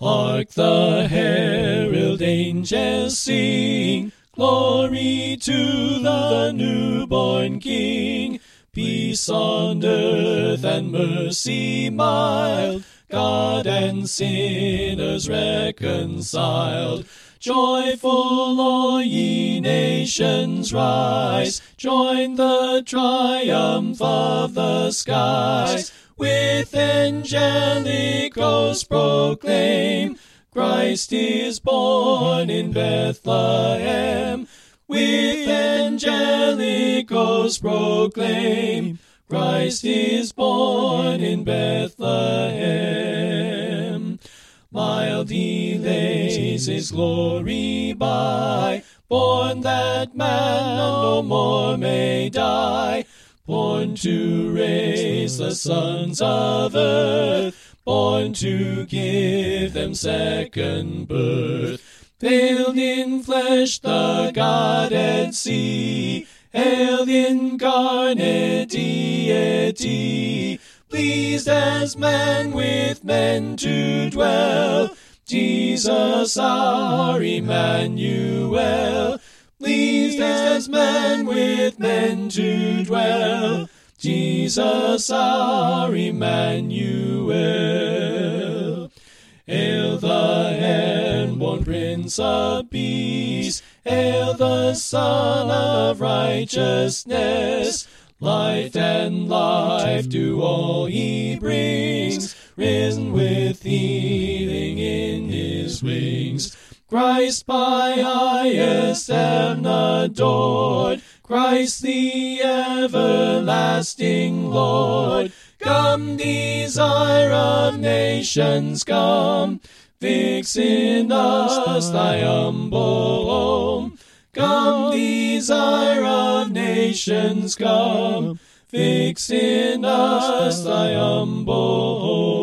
Hark the herald angels sing, glory to the newborn King. Peace on earth and mercy mild, God and sinners reconciled. Joyful all ye nations rise, join the triumph of the skies. With angelic hosts proclaim, Christ is born in Bethlehem. With angelic hosts proclaim, Christ is born in Bethlehem. Mild delays his glory by, born that man no more may die. Born to raise the sons of earth, born to give them second birth. Veiled in flesh the Godhead see, hail incarnate deity. Pleased as man with men to dwell, Jesus our Emmanuel. Pleased as man with men to dwell, Jesus our Emmanuel. Hail the hand-born Prince of Peace, hail the Son of Righteousness. Light and life to all he brings, risen with healing in his wings. Christ by highest heaven adored, Christ the everlasting Lord. Come, desire of nations, come, fix in us thy humble home. Come, desire of nations, come, fix in us thy humble home.